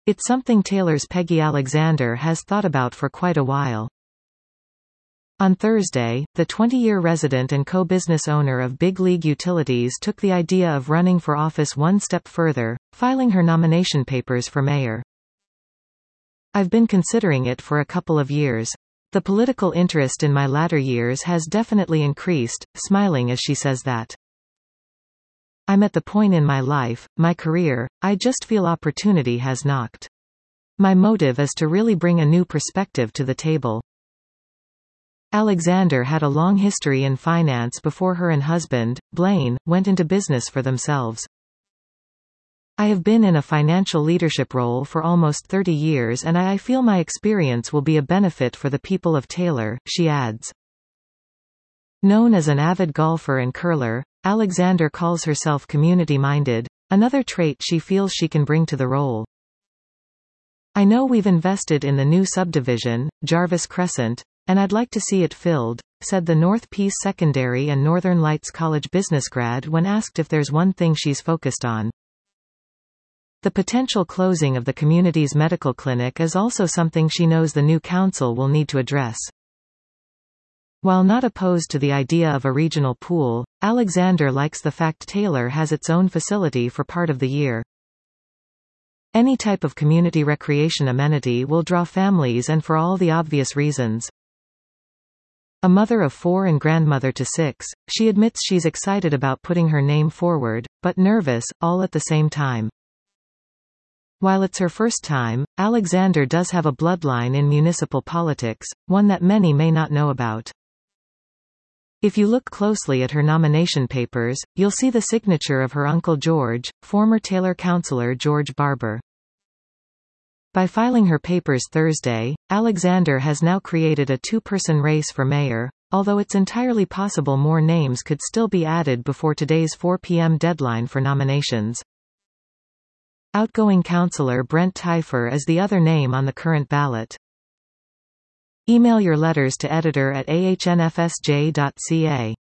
It's something Taylor's Peggy Alexander has thought about for quite a while. On Thursday, the 20-year resident and co-business owner of Big League Utilities took the idea of running for office one step further, filing her nomination papers for mayor. "I've been considering it for a couple of years. The political interest in my latter years has definitely increased," smiling as she says that. "I'm at the point in my life, my career, I just feel opportunity has knocked. My motive is to really bring a new perspective to the table." Alexander had a long history in finance before her and husband, Blaine, went into business for themselves. "I have been in a financial leadership role for almost 30 years and I feel my experience will be a benefit for the people of Taylor," she adds. Known as an avid golfer and curler, Alexander calls herself community-minded, another trait she feels she can bring to the role. "I know we've invested in the new subdivision, Jarvis Crescent, and I'd like to see it filled," said the North Peace Secondary and Northern Lights College business grad when asked if there's one thing she's focused on. The potential closing of the community's medical clinic is also something she knows the new council will need to address. While not opposed to the idea of a regional pool, Alexander likes the fact Taylor has its own facility for part of the year. "Any type of community recreation amenity will draw families and for all the obvious reasons." A mother of 4 and grandmother to 6, she admits she's excited about putting her name forward, but nervous, all at the same time. While it's her first time, Alexander does have a bloodline in municipal politics, one that many may not know about. If you look closely at her nomination papers, you'll see the signature of her uncle George, former Taylor councillor George Barber. By filing her papers Thursday, Alexander has now created a 2-person race for mayor, although it's entirely possible more names could still be added before today's 4 p.m. deadline for nominations. Outgoing councillor Brent Teifer is the other name on the current ballot. Email your letters to editor@ahnfsj.ca.